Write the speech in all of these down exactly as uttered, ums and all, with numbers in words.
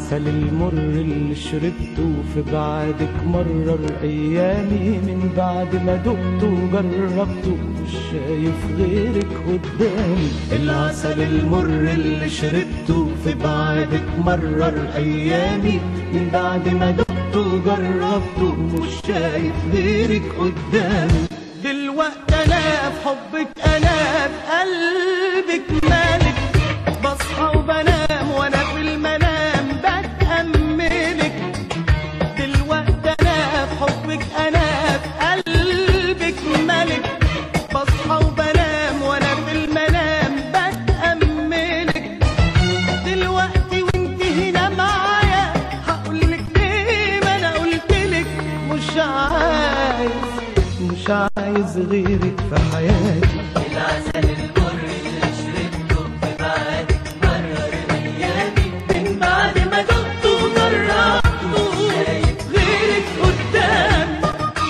العسل المر اللي شربته في بعدك مرر ايامي، من بعد ما دقته وجربته مش شايف غيرك قدامي. العسل المر اللي شربته في بعدك مرر ايامي، من بعد ما دقته وجربته مش شايف غيرك قدامي. دلوقتي انا في حبك، انا في قلبك مالك، بصحى وبنام وانا في المنام بتأملك. دلوقتي انا في حبك، انا في قلبك مالك، بصحى وبنام وانا في المنام بتأملك. دلوقتي وانت هنا معايا هقولك ليه ما انا قلتلك مش عايز مش عايز غيرك في حياتي. العسل المر اللي شربته في بعدك مرر ايامي، من بعد ما دقته وجربته شايف غيرك قدامي.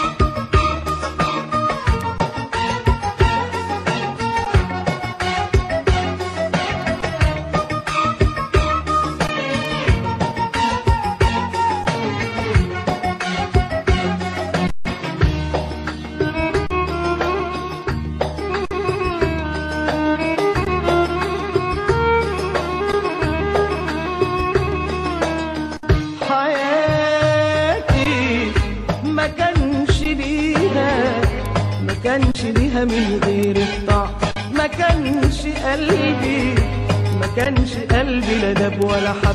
ما كانش ليها ما كانش ليها من غيرك طعم، ما كانش قلبي ما كانش قلبي لا داب ولا حب.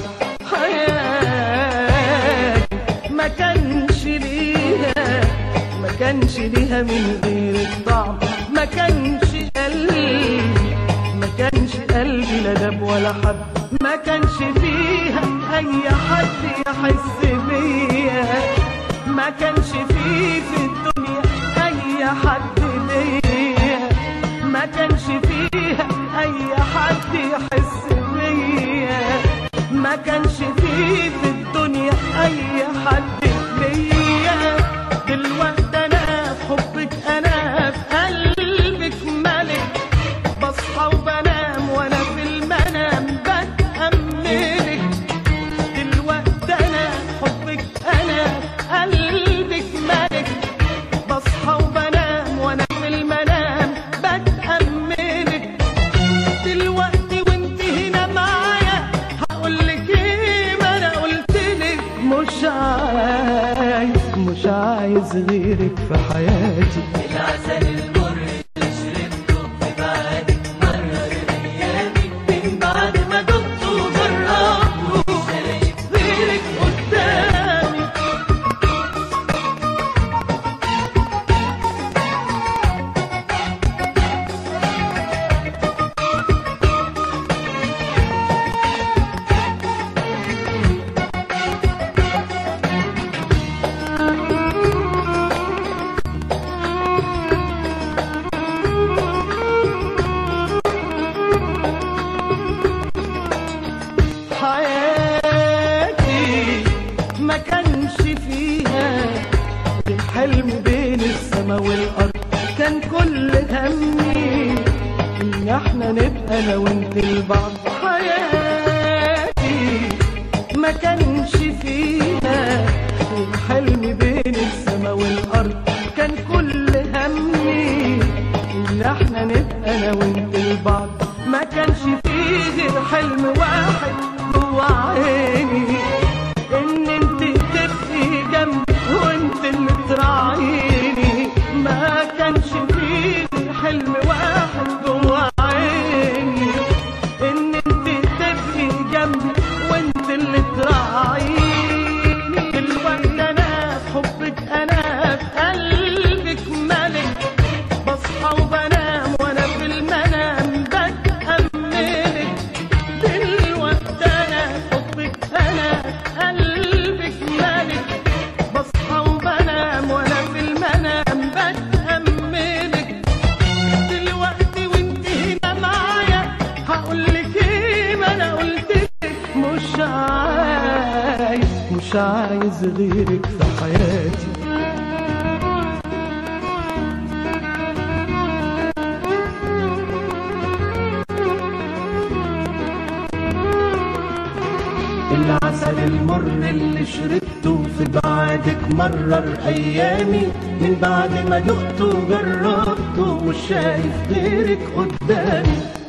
حياتي ما كانش ليها ما كانش ليها من غيرك طعم، ما كانش قلبي ما كانش قلبي لا داب ولا حب. ما كانش فيها اي حد يحس بيا، ما كانش فيه في الدنيا اي حد ليا، ما كانش فيها اي حد يحس بيا، ما كانش فيه في الدنيا اي حد ليا. دلوقتي انا في حبك، انا في قلبك مالك، بصحى وبنام وانا في المنام بتأملك. دلوقتي انا في حبك، انا قلبك مالك، بصحى وبنام وانا في المنام بتأملك. دلوقتي وانت هنا معايا هقولك ايه ما انا قلتلك مش عايز مش عايز غيرك في حياتي. العسل المر اللي شربته في بعدك مرر ايامي، من بعد ما دقته وجربته شايف غيرك قدامي. حياتي ما كانش فيها الحلم بين السما والارض، كان كل همي ان احنا نبقى انا وانت لبعض. حياتي ما كانش فيها الحلم بين السما والارض، كان كل همي ان احنا نبقى انا وانت لبعض. ما كانش فيه غير حلم واحد جوا عيني، ان انت تبقي جنبي وانت اللي تراعيني. ما كانش فيه غير حلم واحد جوا عيني، ان انت تبقي جنبي وانت اللي تراعيني. دلوقتي انا في حبك، انا في قلبك مالك، بصحى وبنام وانا في المنام بتأملك. دلوقتي انا في حبك، انا في قلبك مالك، بصحى وبنام وانا في المنام بتأملك. دلوقتي وانت هنا معايا هقولك ايه ما انا قلتلك مش عايز مش عايز غيرك في حياتي. العسل عسل المر اللي شربته في بعدك مرر أيامي، من بعد ما دقته وجربته مش شايف غيرك قدامي.